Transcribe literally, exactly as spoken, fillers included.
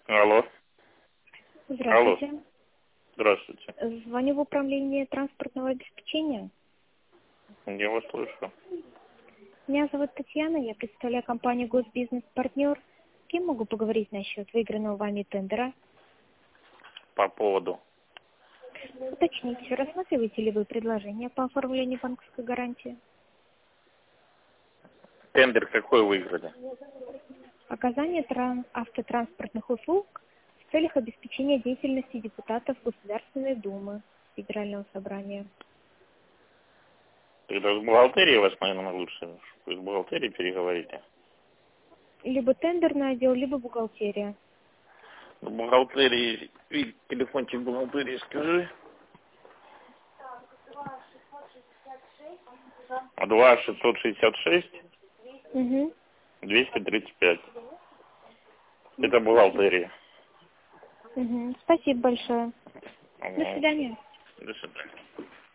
Алло. Алло. Здравствуйте. Здравствуйте. Звоню в управление транспортного обеспечения. Я вас слышу. Меня зовут Татьяна, я представляю компанию «Госбизнес-партнер». С кем могу поговорить насчет выигранного вами тендера? По поводу. Уточните, рассматриваете ли вы предложение по оформлению банковской гарантии? Тендер какой выиграли? Оказание тран- автотранспортных услуг в целях обеспечения деятельности депутатов Государственной Думы Федерального собрания. Тогда с бухгалтерией вас, наверное, лучше. Вы с бухгалтерией переговорите. Либо тендерный отдел, либо бухгалтерия. С бухгалтерии, и телефончик бухгалтерии скажи. два шестьсот шестьдесят шесть Угу. двести тридцать пять. Это бухгалтерия. Угу. Спасибо большое. До Ну, свидания. до свидания.